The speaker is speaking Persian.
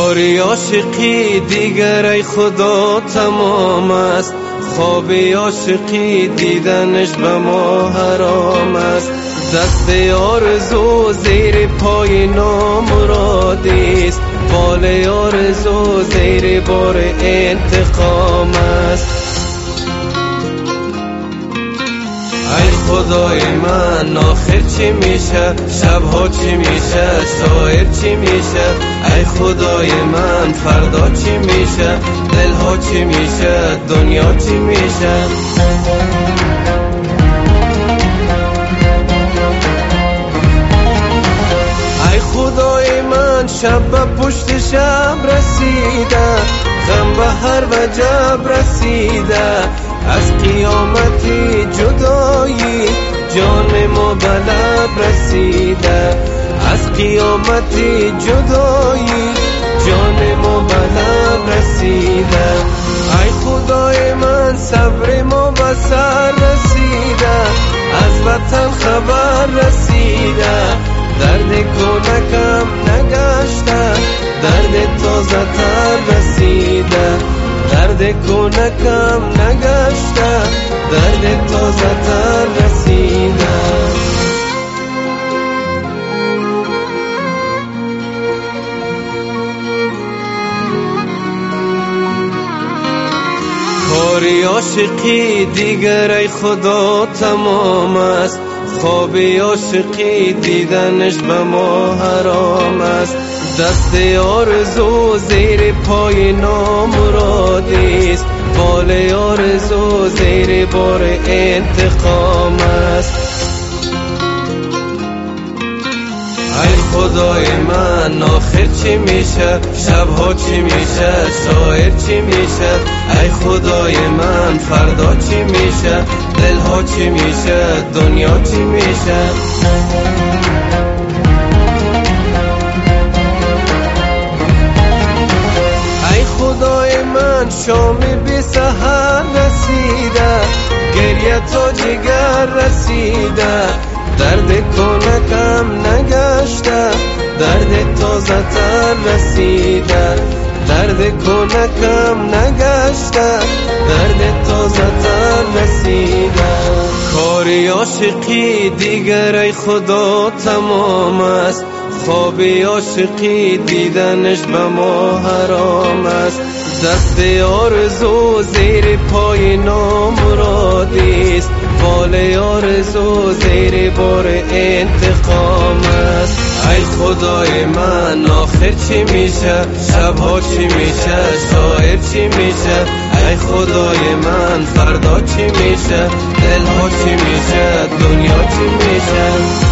کاری عاشقی دیگر ای خدا تمام است، خواب عاشقی دیدنش به ما حرام است. دست آرزو زیر پای نامرادی است، بال آرزو زیر بار انتقام است. ای خدای من آخر چی میشه، شبها چی میشه، شاعر چی میشه؟ ای خدای من فردا چی میشه، دلها چی میشه، دنیا چی میشه؟ ای خدای من شب به پشت شب رسیده، غم به هر وجب رسیده. از قیامتی جدایی جان ما به لب رسیده، از قیامتی جدایی جان ما به لب رسیده. ای خدای من صبر ما به سر رسیده، از وطن خبر رسیده. درد کودکم نگشته، درد تازه تر رسیده. درد کودکم نگشته، درد تازه تر رسیده. کاری عاشقی دیگر ای خدا تمام است، خواب عاشقی دیدنش به ما حرام است. دست آرزو زیر پای نامرادی است، بال آرزو زیر بار انتقام است. ای خدای من آخر چی میشه، شبها چی میشه، شاعر چی میشه؟ ای خدای من فردا چی میشه، دلها چی میشه، دنیا چی میشه؟ ای خدای من شام بی سحر رسیده، گریه تا جگر رسیده. درد کودکم نگشته، درد تازه تر رسیده. درد کودکم نگشته، درد تازه تر رسیده. کاری عاشقی دیگر ای خدا تمام است، خواب عاشقی دیدنش به ما حرام است. دست آرزو زیر پای نامرادی است، بال آرزو زیر بار انتقام است. ای خدای من آخر چی میشه، شبها چی میشه، شاعر چی میشه؟ ای خدای من فردا چی میشه، دلها چی میشه، دنیا چی میشه؟